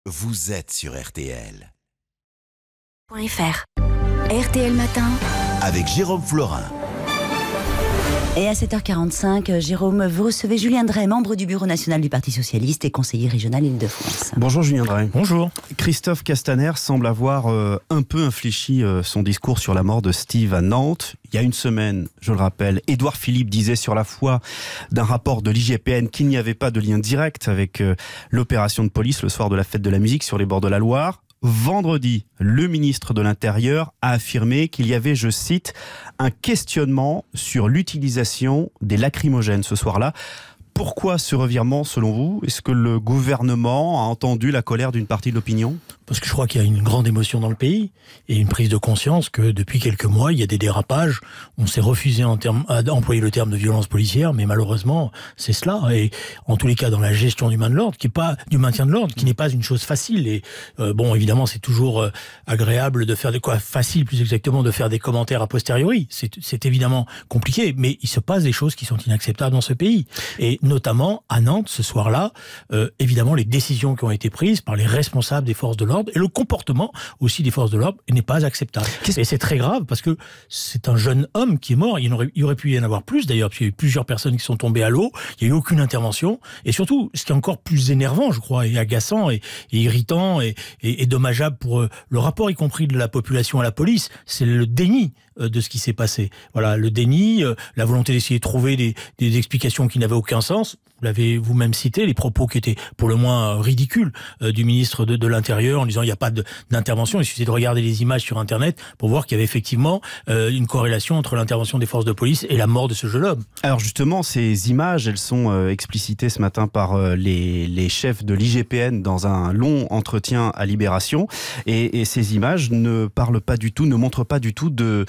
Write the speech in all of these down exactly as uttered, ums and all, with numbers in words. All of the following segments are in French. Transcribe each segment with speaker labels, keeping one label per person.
Speaker 1: Vous êtes sur R T L.
Speaker 2: .fr R T L Matin
Speaker 1: Avec Jérôme Florin.
Speaker 3: Et à sept heures quarante-cinq, Jérôme, vous recevez Julien Drey, membre du Bureau national du Parti socialiste et conseiller régional Île-de-France.
Speaker 4: Bonjour Julien Drey.
Speaker 5: Bonjour.
Speaker 4: Christophe Castaner semble avoir euh, un peu infléchi euh, son discours sur la mort de Steve à Nantes. Il y a une semaine, je le rappelle, Édouard Philippe disait sur la foi d'un rapport de l'I G P N qu'il n'y avait pas de lien direct avec euh, l'opération de police le soir de la fête de la musique sur les bords de la Loire. Vendredi, le ministre de l'Intérieur a affirmé qu'il y avait, je cite, un questionnement sur l'utilisation des lacrymogènes ce soir-là. Pourquoi ce revirement, selon vous ? Est-ce que le gouvernement a entendu la colère d'une partie de l'opinion ?
Speaker 5: Parce que je crois qu'il y a une grande émotion dans le pays et une prise de conscience que depuis quelques mois, il y a des dérapages. On s'est refusé en termes, à employer le terme de violence policière, mais malheureusement, c'est cela. Et en tous les cas, dans la gestion du maintien de l'ordre, qui est pas du maintien de l'ordre, qui n'est pas une chose facile. Et euh, bon, évidemment, c'est toujours euh, agréable de faire des quoi facile, plus exactement, de faire des commentaires a posteriori. C'est, c'est évidemment compliqué, mais il se passe des choses qui sont inacceptables dans ce pays. Et notamment à Nantes, ce soir-là, euh, évidemment, les décisions qui ont été prises par les responsables des forces de l'ordre et le comportement aussi des forces de l'ordre n'est pas acceptable. Qu'est-ce... Et c'est très grave parce que c'est un jeune homme qui est mort. Il, aurait, il aurait pu y en avoir plus d'ailleurs, parce qu'il y a eu plusieurs personnes qui sont tombées à l'eau. Il n'y a eu aucune intervention. Et surtout, ce qui est encore plus énervant, je crois, et agaçant et, et irritant et, et, et dommageable pour euh, le rapport, y compris de la population à la police, c'est le déni euh, de ce qui s'est passé. Voilà, le déni, euh, la volonté d'essayer de trouver des, des explications qui n'avaient aucun sens. Vous l'avez vous-même cité, les propos qui étaient pour le moins euh, ridicules euh, du ministre de, de l'Intérieur en disant il n'y a pas de, d'intervention. Il suffisait de regarder les images sur Internet pour voir qu'il y avait effectivement euh, une corrélation entre l'intervention des forces de police et la mort de ce jeune homme.
Speaker 4: Alors justement, ces images, elles sont euh, explicitées ce matin par euh, les, les chefs de l'I G P N dans un long entretien à Libération. Et, et ces images ne parlent pas du tout, ne montrent pas du tout de,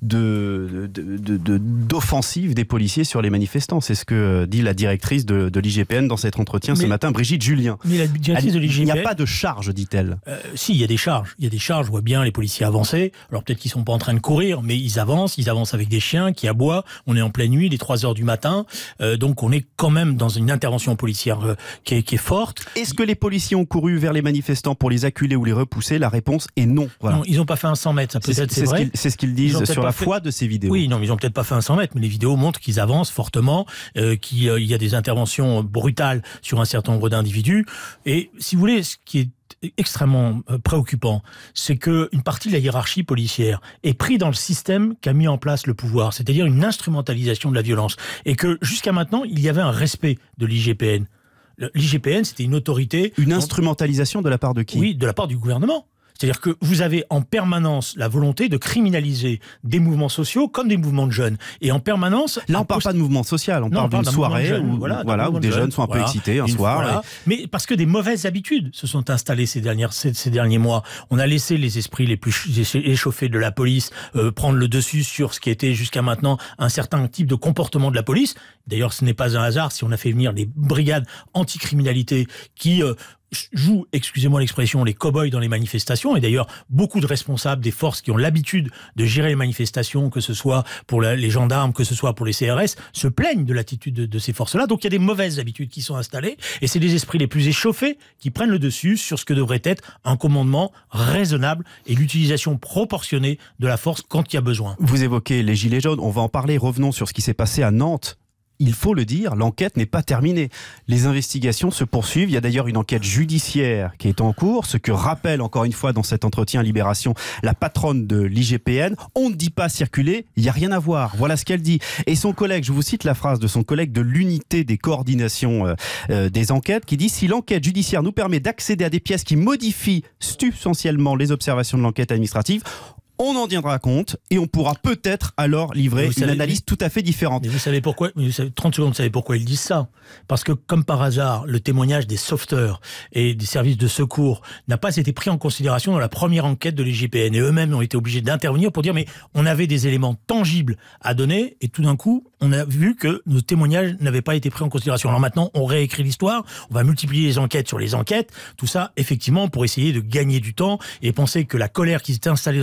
Speaker 4: de, de, de, de, d'offensive des policiers sur les manifestants. C'est ce que dit la directrice de de l'I G P N dans cet entretien mais, ce matin, Brigitte Julien.
Speaker 5: Mais la directrice de l'I G P N...
Speaker 4: Il n'y a pas de charge, dit-elle.
Speaker 5: Euh, si, il y a des charges. Il y a des charges, je vois bien les policiers avancer. Alors peut-être qu'ils ne sont pas en train de courir, mais ils avancent. Ils avancent avec des chiens qui aboient. On est en pleine nuit, les trois heures du matin. Euh, donc on est quand même dans une intervention policière euh, qui, est, qui est forte.
Speaker 4: Est-ce que les policiers ont couru vers les manifestants pour les acculer ou les repousser ? La réponse est non. Voilà.
Speaker 5: Non, ils n'ont pas fait un cent mètres, ça peut-être, c'est,
Speaker 4: c'est,
Speaker 5: c'est vrai.
Speaker 4: Ce qu'ils, c'est ce qu'ils disent sur la fait... foi de ces vidéos.
Speaker 5: Oui, non, mais ils n'ont peut-être pas fait un cent mètres, mais les vidéos montrent qu'ils avancent fortement, euh, qu'il euh, y a des interventions brutales sur un certain nombre d'individus. Et si vous voulez, ce qui est extrêmement préoccupant, c'est qu'une partie de la hiérarchie policière est prise dans le système qu'a mis en place le pouvoir, c'est-à-dire une instrumentalisation de la violence. Et que jusqu'à maintenant, il y avait un respect de l'I G P N. L'I G P N, c'était une autorité...
Speaker 4: Une instrumentalisation de la part de qui ?
Speaker 5: Oui, de la part du gouvernement. C'est-à-dire que vous avez en permanence la volonté de criminaliser des mouvements sociaux comme des mouvements de jeunes. Et en permanence...
Speaker 4: Là, on ne parle pas de mouvement social, on non, parle on parle d'une soirée jeune, où, voilà, voilà, où des jeunes sont un voilà, peu excités un soir. Voilà. Et...
Speaker 5: Mais parce que des mauvaises habitudes se sont installées ces, dernières, ces, ces derniers mois. On a laissé les esprits les plus échauffés de la police euh, prendre le dessus sur ce qui était jusqu'à maintenant un certain type de comportement de la police. D'ailleurs, ce n'est pas un hasard si on a fait venir les brigades anticriminalité qui... Euh, jouent, excusez-moi l'expression, les cow-boys dans les manifestations. Et d'ailleurs, beaucoup de responsables des forces qui ont l'habitude de gérer les manifestations, que ce soit pour la, les gendarmes, que ce soit pour les C R S, se plaignent de l'attitude de, de ces forces-là. Donc il y a des mauvaises habitudes qui sont installées. Et c'est les esprits les plus échauffés qui prennent le dessus sur ce que devrait être un commandement raisonnable et l'utilisation proportionnée de la force quand il y a besoin.
Speaker 4: Vous évoquez les gilets jaunes. On va en parler. Revenons sur ce qui s'est passé à Nantes. Il faut le dire, l'enquête n'est pas terminée. Les investigations se poursuivent. Il y a d'ailleurs une enquête judiciaire qui est en cours. Ce que rappelle encore une fois dans cet entretien Libération la patronne de l'I G P N. On ne dit pas circuler, il n'y a rien à voir. Voilà ce qu'elle dit. Et son collègue, je vous cite la phrase de son collègue de l'unité des coordinations euh, euh, des enquêtes qui dit « Si l'enquête judiciaire nous permet d'accéder à des pièces qui modifient substantiellement les observations de l'enquête administrative, on en tiendra compte et on pourra peut-être alors livrer une savez, analyse tout à fait différente. »
Speaker 5: Mais vous savez pourquoi vous savez, trente secondes, vous savez pourquoi ils disent ça ? Parce que, comme par hasard, le témoignage des sauveteurs et des services de secours n'a pas été pris en considération dans la première enquête de l'I G P N. Et eux-mêmes ont été obligés d'intervenir pour dire mais on avait des éléments tangibles à donner et tout d'un coup, on a vu que nos témoignages n'avaient pas été pris en considération. Alors maintenant, on réécrit l'histoire, on va multiplier les enquêtes sur les enquêtes, tout ça, effectivement, pour essayer de gagner du temps et penser que la colère qui s'est installée dans le pays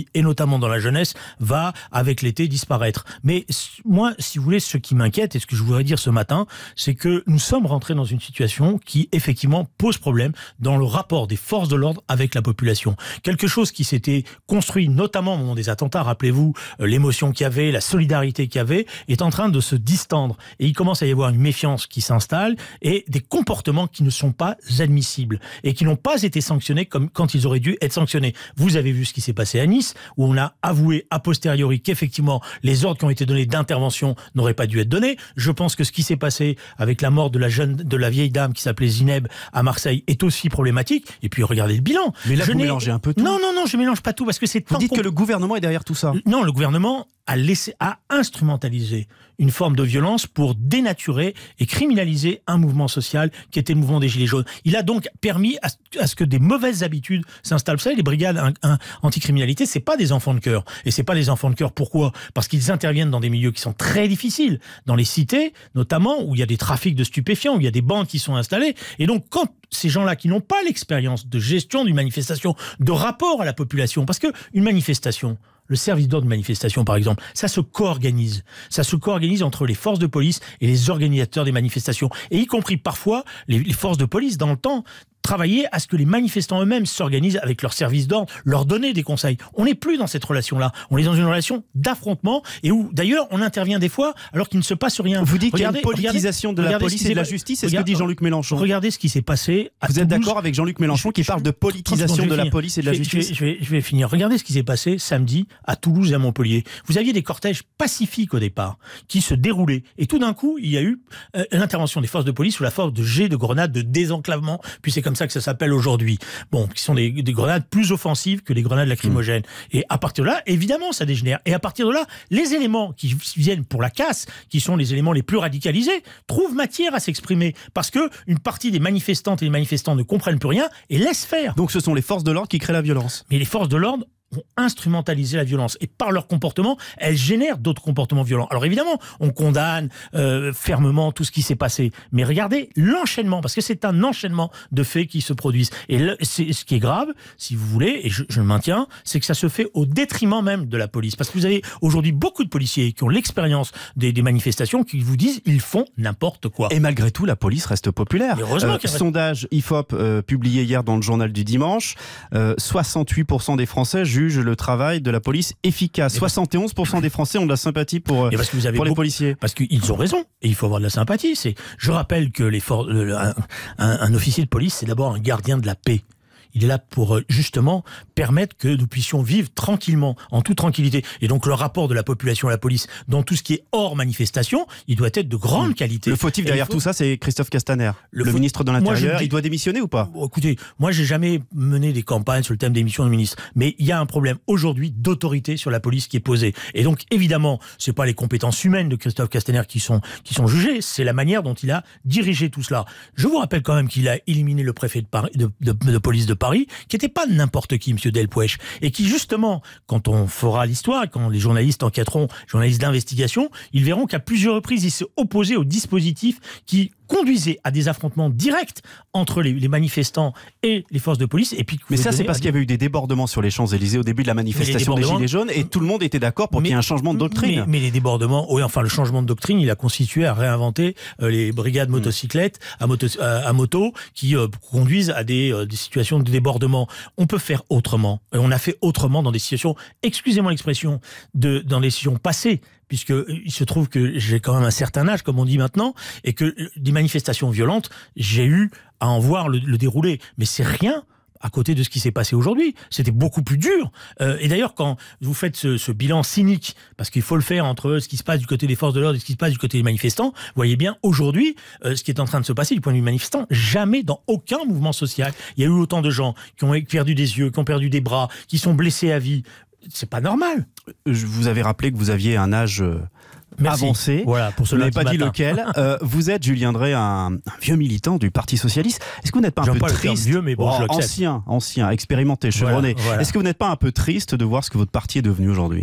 Speaker 5: et notamment dans la jeunesse, va avec l'été disparaître. Mais moi, si vous voulez, ce qui m'inquiète et ce que je voudrais dire ce matin, c'est que nous sommes rentrés dans une situation qui effectivement pose problème dans le rapport des forces de l'ordre avec la population. Quelque chose qui s'était construit notamment au moment des attentats, rappelez-vous euh, l'émotion qu'il y avait, la solidarité qu'il y avait, est en train de se distendre. Et il commence à y avoir une méfiance qui s'installe et des comportements qui ne sont pas admissibles et qui n'ont pas été sanctionnés comme quand ils auraient dû être sanctionnés. Vous avez vu ce qui s'est passé à Nice, où on a avoué a posteriori qu'effectivement les ordres qui ont été donnés d'intervention n'auraient pas dû être donnés. Je pense que ce qui s'est passé avec la mort de la jeune, de la vieille dame qui s'appelait Zineb à Marseille est aussi problématique. Et puis regardez le bilan.
Speaker 4: Mais là,
Speaker 5: je
Speaker 4: vous mélangez un peu tout.
Speaker 5: Non, non, non, je mélange pas tout parce que c'est.
Speaker 4: Vous dites que le gouvernement est derrière tout ça.
Speaker 5: Non, le gouvernement a laissé, a instrumentalisé une forme de violence pour dénaturer et criminaliser un mouvement social qui était le mouvement des Gilets jaunes. Il a donc permis à, à ce que des mauvaises habitudes s'installent. Vous savez, les brigades un, un, anticriminalité, c'est pas des enfants de cœur. Et c'est pas des enfants de cœur. Pourquoi ? Parce qu'ils interviennent dans des milieux qui sont très difficiles, dans les cités, notamment où il y a des trafics de stupéfiants, où il y a des bandes qui sont installées. Et donc, quand ces gens-là qui n'ont pas l'expérience de gestion d'une manifestation, de rapport à la population, parce que une manifestation, le service d'ordre de manifestation, par exemple, ça se co-organise. Ça se co-organise entre les forces de police et les organisateurs des manifestations. Et y compris parfois les, les forces de police, dans le temps, travailler à ce que les manifestants eux-mêmes s'organisent avec leurs services d'ordre, leur donner des conseils. On n'est plus dans cette relation-là. On est dans une relation d'affrontement et où, d'ailleurs, on intervient des fois alors qu'il ne se passe rien.
Speaker 4: Vous dites qu'il y a une politisation de la police et de la justice, c'est ce que dit Jean-Luc Mélenchon.
Speaker 5: Regardez ce qui s'est passé à
Speaker 4: Vous êtes
Speaker 5: Toulouse.
Speaker 4: d'accord avec Jean-Luc Mélenchon qui parle de politisation de la police et de la justice ?
Speaker 5: Je vais, je vais finir. Regardez ce qui s'est passé samedi à Toulouse et à Montpellier. Vous aviez des cortèges pacifiques au départ qui se déroulaient et tout d'un coup, il y a eu euh, l'intervention des forces de police sous la forme de jets de grenades de désenclavement, puis c'est comme ça que ça s'appelle aujourd'hui. Bon, qui sont des, des grenades plus offensives que les grenades lacrymogènes. Mmh. Et à partir de là, évidemment, ça dégénère. Et à partir de là, les éléments qui viennent pour la casse, qui sont les éléments les plus radicalisés, trouvent matière à s'exprimer. Parce que une partie des manifestantes et des manifestants ne comprennent plus rien et laissent faire.
Speaker 4: Donc ce sont les forces de l'ordre qui créent la violence.
Speaker 5: Mais les forces de l'ordre ont instrumentalisé la violence. Et par leur comportement, elles génèrent d'autres comportements violents. Alors évidemment, on condamne euh, fermement tout ce qui s'est passé. Mais regardez l'enchaînement, parce que c'est un enchaînement de faits qui se produisent. Et le, c'est, ce qui est grave, si vous voulez, et je, je le maintiens, c'est que ça se fait au détriment même de la police. Parce que vous avez aujourd'hui beaucoup de policiers qui ont l'expérience des, des manifestations qui vous disent ils font n'importe quoi.
Speaker 4: Et malgré tout, la police reste populaire.
Speaker 5: Mais heureusement
Speaker 4: euh,
Speaker 5: qu'il reste...
Speaker 4: Sondage I F O P euh, publié hier dans le journal du dimanche, euh, soixante-huit pour cent des Français jugent le travail de la police efficace. soixante et onze pour cent des Français ont de la sympathie pour,
Speaker 5: parce que vous avez
Speaker 4: pour les
Speaker 5: beaucoup,
Speaker 4: policiers.
Speaker 5: Parce qu'ils ont raison, et il faut avoir de la sympathie. C'est, je rappelle que les for- le, un, un, un officier de police, c'est d'abord un gardien de la paix. Il est là pour justement permettre que nous puissions vivre tranquillement, en toute tranquillité. Et donc le rapport de la population à la police dans tout ce qui est hors manifestation, il doit être de grande qualité.
Speaker 4: Le fautif derrière faut... tout ça, c'est Christophe Castaner, le, le faut... ministre de l'Intérieur. Moi, dis... Il doit démissionner ou pas ?
Speaker 5: Bon, écoutez, moi j'ai jamais mené des campagnes sur le thème d'émission de ministre, mais il y a un problème aujourd'hui d'autorité sur la police qui est posé. Et donc évidemment, c'est pas les compétences humaines de Christophe Castaner qui sont qui sont jugées, c'est la manière dont il a dirigé tout cela. Je vous rappelle quand même qu'il a éliminé le préfet de, Paris, de, de, de police de Paris, qui n'était pas n'importe qui, M. Delpouech, et qui justement, quand on fera l'histoire, quand les journalistes enquêteront, journalistes d'investigation, ils verront qu'à plusieurs reprises, il s'est opposé au dispositif qui conduisait à des affrontements directs entre les, les manifestants et les forces de police. Et puis,
Speaker 4: mais ça, c'est parce qu'il y avait eu des débordements sur les Champs-Élysées au début de la manifestation des Gilets jaunes, et tout le monde était d'accord pour mais, qu'il y ait un changement de doctrine.
Speaker 5: Mais, mais les débordements, oui, enfin le changement de doctrine, il a constitué à réinventer euh, les brigades motocyclettes à moto, à, à moto qui euh, conduisent à des, euh, des situations de débordement. On peut faire autrement. Et on a fait autrement dans des situations, excusez-moi l'expression, de, dans des situations passées, puisque il se trouve que j'ai quand même un certain âge, comme on dit maintenant, et que des manifestations violentes, j'ai eu à en voir le, le déroulé. Mais c'est rien à côté de ce qui s'est passé aujourd'hui. C'était beaucoup plus dur. Euh, et d'ailleurs, quand vous faites ce, ce bilan cynique, parce qu'il faut le faire entre ce qui se passe du côté des forces de l'ordre et ce qui se passe du côté des manifestants, vous voyez bien, aujourd'hui, euh, ce qui est en train de se passer du point de vue manifestant, jamais dans aucun mouvement social, il y a eu autant de gens qui ont perdu des yeux, qui ont perdu des bras, qui sont blessés à vie. C'est pas normal.
Speaker 4: Vous avez rappelé que vous aviez un âge Merci. avancé.
Speaker 5: Voilà, pour
Speaker 4: vous n'avez pas dit lequel. euh, vous êtes, Julien Drey, un, un vieux militant du Parti Socialiste. Est-ce que vous n'êtes pas un
Speaker 5: J'aime
Speaker 4: peu
Speaker 5: pas
Speaker 4: triste
Speaker 5: vieux, mais bon,
Speaker 4: oh,
Speaker 5: je l'accepte.
Speaker 4: Ancien, ancien, expérimenté, chevronné.
Speaker 5: Voilà, voilà.
Speaker 4: Est-ce que vous n'êtes pas un peu triste de voir ce que votre parti est devenu aujourd'hui ?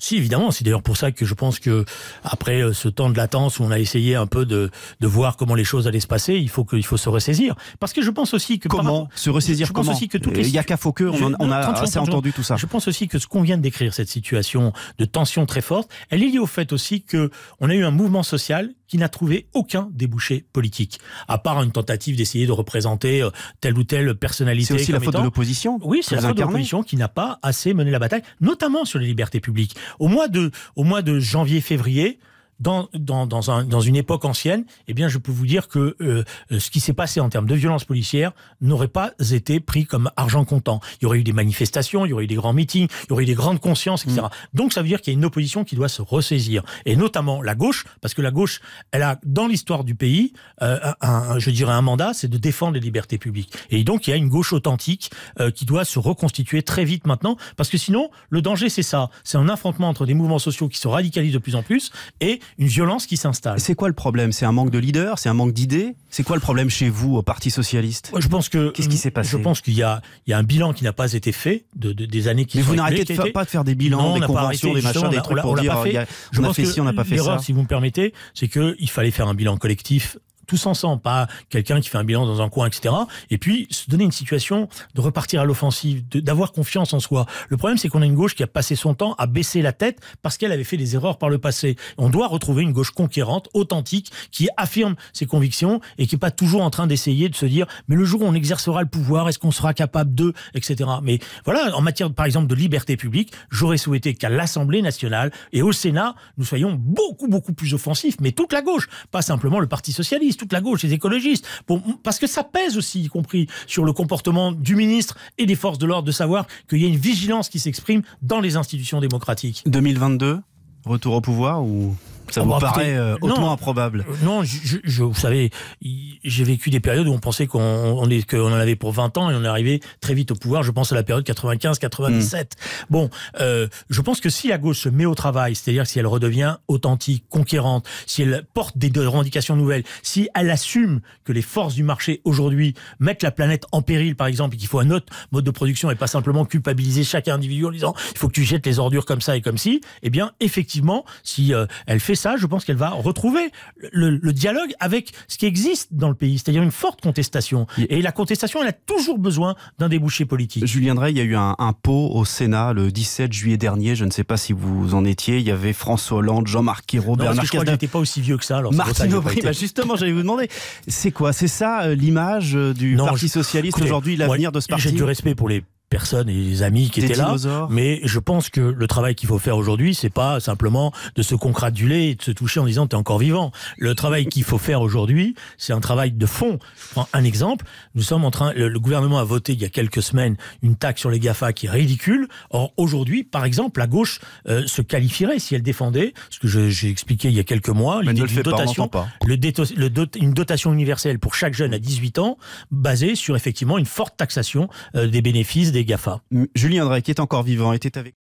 Speaker 5: Si, évidemment. C'est d'ailleurs pour ça que je pense que après ce temps de latence où on a essayé un peu de, de voir comment les choses allaient se passer, il faut, que, il faut se ressaisir. Parce que je pense aussi que...
Speaker 4: Comment
Speaker 5: par,
Speaker 4: se ressaisir
Speaker 5: je
Speaker 4: comment
Speaker 5: pense aussi que toutes les...
Speaker 4: Il n'y a qu'à Fauqueux, on, on, on a assez entendu tout ça.
Speaker 5: Je pense aussi que ce qu'on vient de décrire, cette situation de tension très forte, elle est liée au fait aussi qu'on a eu un mouvement social qui n'a trouvé aucun débouché politique, à part une tentative d'essayer de représenter telle ou telle personnalité.
Speaker 4: C'est aussi la faute
Speaker 5: étant...
Speaker 4: de l'opposition.
Speaker 5: Oui, c'est la faute de l'opposition qui n'a pas assez mené la bataille, notamment sur les libertés publiques. Au mois de, au mois de janvier-février, Dans, dans, dans, un, dans une époque ancienne, eh bien, je peux vous dire que euh, ce qui s'est passé en termes de violence policière n'aurait pas été pris comme argent comptant. Il y aurait eu des manifestations, il y aurait eu des grands meetings, il y aurait eu des grandes consciences, et cetera. Mmh. Donc, ça veut dire qu'il y a une opposition qui doit se ressaisir. Et notamment la gauche, parce que la gauche, elle a, dans l'histoire du pays, euh, un, un, je dirais un mandat, c'est de défendre les libertés publiques. Et donc, il y a une gauche authentique euh, qui doit se reconstituer très vite maintenant, parce que sinon, le danger, c'est ça. C'est un affrontement entre des mouvements sociaux qui se radicalisent de plus en plus et une violence qui s'installe.
Speaker 4: C'est quoi le problème? C'est un manque de leader? C'est un manque d'idées? C'est quoi le problème chez vous, au Parti Socialiste?
Speaker 5: Je pense que
Speaker 4: Qu'est-ce qui s'est passé?
Speaker 5: Je pense qu'il y a, il y a un bilan qui n'a pas été fait de, de des années qui
Speaker 4: Mais
Speaker 5: sont
Speaker 4: vous n'arrêtez
Speaker 5: été...
Speaker 4: de faire, pas de faire des bilans, non, des conventions, des machins, des trucs on pour dire on, a, a, on a fait ci, on n'a pas fait ça.
Speaker 5: L'erreur, si vous me permettez, c'est qu'il fallait faire un bilan collectif tous ensemble, pas quelqu'un qui fait un bilan dans un coin, et cetera. Et puis, se donner une situation de repartir à l'offensive, d'avoir confiance en soi. Le problème, c'est qu'on a une gauche qui a passé son temps à baisser la tête parce qu'elle avait fait des erreurs par le passé. On doit retrouver une gauche conquérante, authentique, qui affirme ses convictions et qui n'est pas toujours en train d'essayer de se dire « mais le jour où on exercera le pouvoir, est-ce qu'on sera capable de... » et cetera. Mais voilà, en matière, par exemple, de liberté publique, j'aurais souhaité qu'à l'Assemblée nationale et au Sénat, nous soyons beaucoup, beaucoup plus offensifs, mais toute la gauche, pas simplement le Parti socialiste, toute la gauche, les écologistes, bon, parce que ça pèse aussi, y compris sur le comportement du ministre et des forces de l'ordre, de savoir qu'il y a une vigilance qui s'exprime dans les institutions démocratiques.
Speaker 4: deux mille vingt-deux, retour au pouvoir ou... Ça vous oh, bah, paraît euh, hautement non, improbable?
Speaker 5: Non, je, je, vous savez, j'ai vécu des périodes où on pensait qu'on on est, qu'on en avait pour vingt ans et on est arrivé très vite au pouvoir. Je pense à la période quatre-vingt-quinze quatre-vingt-dix-sept. Mmh. Bon, euh, je pense que si la gauche se met au travail, c'est-à-dire si elle redevient authentique, conquérante, si elle porte des revendications nouvelles, si elle assume que les forces du marché aujourd'hui mettent la planète en péril, par exemple, et qu'il faut un autre mode de production et pas simplement culpabiliser chaque individu en disant il faut que tu jettes les ordures comme ça et comme ci, eh bien, effectivement, si euh, elle fait ça, je pense qu'elle va retrouver le, le dialogue avec ce qui existe dans le pays, c'est-à-dire une forte contestation. Et la contestation, elle a toujours besoin d'un débouché politique.
Speaker 4: Julien Drey, il y a eu un, un pot au Sénat le dix-sept juillet dernier, je ne sais pas si vous en étiez, il y avait François Hollande, Jean-Marc Ayrault, Bernard
Speaker 5: Cazeneuve. Je crois qu'il n'était pas aussi vieux que ça. Alors
Speaker 4: Martine Aubry, bah justement, j'allais vous demander, c'est quoi? C'est ça euh, l'image du non, Parti je, Socialiste écoutez, aujourd'hui, l'avenir de ce parti?
Speaker 5: J'ai du respect pour les personnes et les amis qui
Speaker 4: Des
Speaker 5: étaient
Speaker 4: dinosaures.
Speaker 5: là, mais je pense que le travail qu'il faut faire aujourd'hui, c'est pas simplement de se congratuler et de se toucher en disant t'es encore vivant. Le travail qu'il faut faire aujourd'hui, c'est un travail de fond. Je prends un exemple. Nous sommes en train, le, le gouvernement a voté il y a quelques semaines une taxe sur les GAFA qui est ridicule. Or aujourd'hui, par exemple, la gauche euh, se qualifierait si elle défendait ce que je, j'ai expliqué il y a quelques mois, l'idée d'une dotation,
Speaker 4: pas,
Speaker 5: le déto, le dot, une dotation universelle pour chaque jeune à dix-huit ans, basée sur effectivement une forte taxation euh, des bénéfices des GAFA.
Speaker 4: Julien Drey, qui est encore vivant, était avec